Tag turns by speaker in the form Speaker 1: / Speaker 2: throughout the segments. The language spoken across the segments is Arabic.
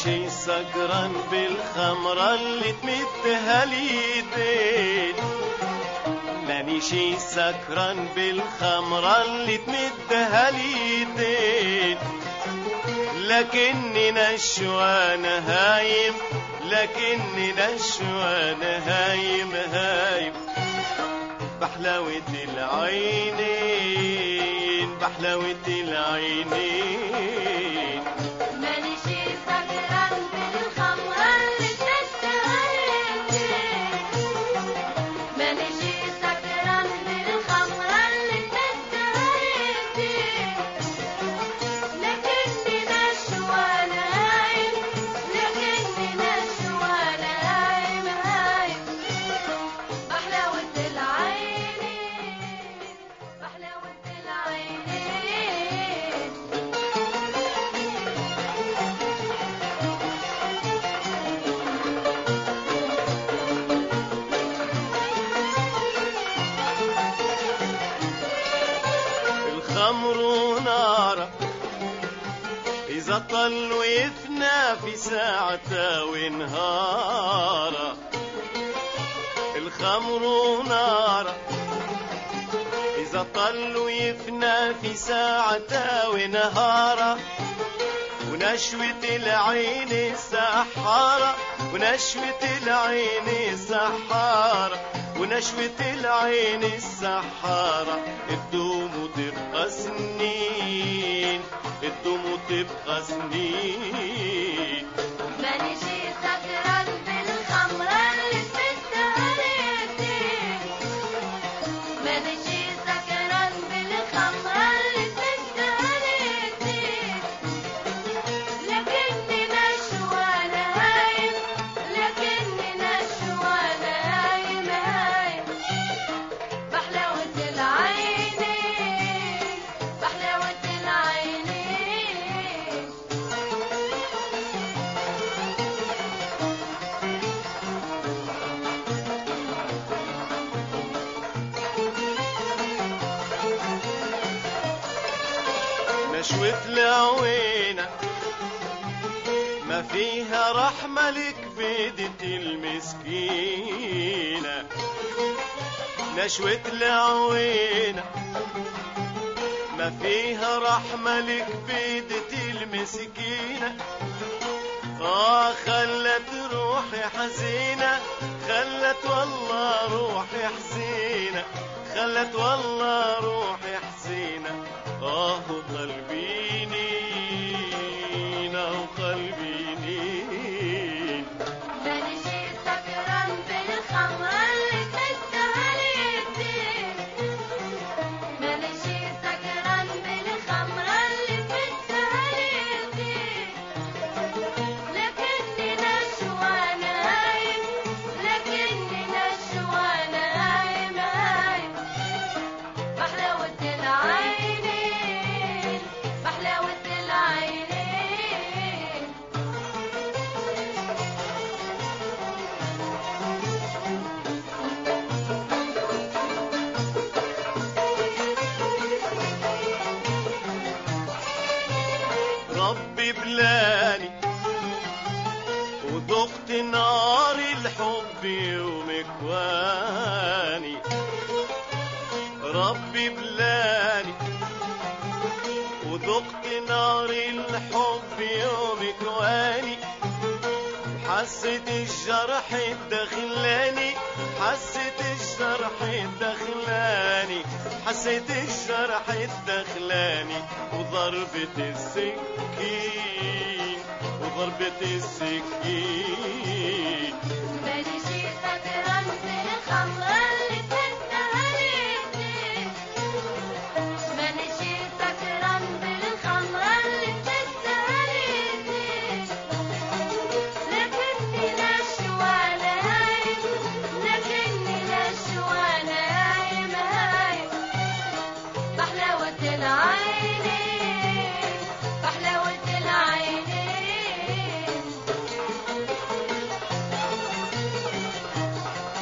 Speaker 1: شي سكران بالخمرة اللي تمدها ليدين، ماني شي سكران بالخمرة اللي تمدها ليدين، لكني نشوان هايم، لكني نشوان هايم هايم بحلاوة العينين، بحلاوة العينين.
Speaker 2: ماني شي سكران بالخمرة اللي تمدها ليدين، ماني شي سكران بالخمرة اللي تمدها ليدين، لكني نشوان هايم، لكني نشوان هايم هايم بحلاوة العينين، بحلاوة العينين.
Speaker 1: الخمر نار إذا طل ويفنى في ساعته ونهاره، الخمر نار إذا طل ويفنى في ساعته ونهاره، ونشوة العين سحارة، ونشوة العين سحارة، ونشوة العين السحارة، الدوم تبقى سنين، الدوم تبقى سنين.
Speaker 2: ماني شي سكران بالخمرة اللي تمدها ليدين، ماني شي سكران بالخمرة اللي تمدها ليدين، لكني نشوان هايم، لكني نشوان هايم هايم بحلاوة العينين، بحلاوة العينين.
Speaker 1: نشوة العوينة ما فيها رحمة لكبدة المسكينة، نشوة العوينة ما فيها رحمة لكبدة المسكينة. خلت روحي حزينة، خلت والله روحي حزينة، خلت والله روحي حزينة. قلبي نين، قلبي نين.
Speaker 2: ماني شي سكران بالخمرة اللي تمدها ليدين، ماني شي سكران بالخمرة اللي تمدها ليدين، لكني نشوان هايم، لكني نشوان هايم هايم بحلاوة العينين، بحلاوة العينين.
Speaker 1: ربي بلاني وذقت نار الحب ومكواني، ربي بلاني وذقت نار الحب ومكواني، حسيت الجرح الدخلاني، حسيت الجرح الدخلاني، حسيت الجرح الدخلاني، وضربة السكين، وضربة السكين.
Speaker 2: ماني شي سكران بالخمرة اللي تمدها ليدين، ماني شي سكران بالخمرة اللي تمدها ليدين، لكني نشوان هايم، لكني نشوان هايم هايم بحلاوة العينين، بحلاوة العينين.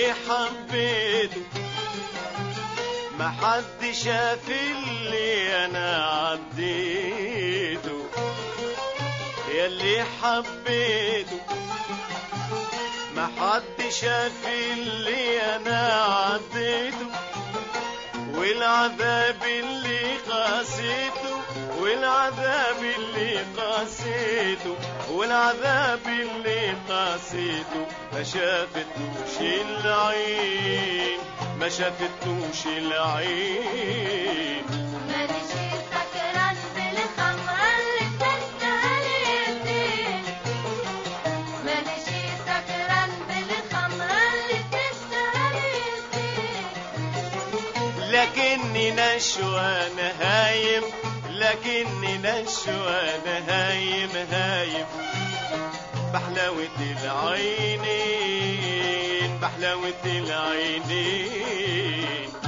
Speaker 1: يلي حبيته ما حد شاف اللي انا عديته، يلي حبيته ما حد شاف اللي انا عديته، والعذاب اللي قاسيته، والعذاب اللي قاسيته، والعذاب اللي قاسيته ما شافتوش العين، ما شافتوش العين.
Speaker 2: مانيش سكران بالخمرة اللي تستهلكني، مانيش سكران بالخمرة اللي تستهلكني،
Speaker 1: لكني نشوان هايم، لكني نشوان هايم هايم بحلاوة العينين، بحلاوة العينين.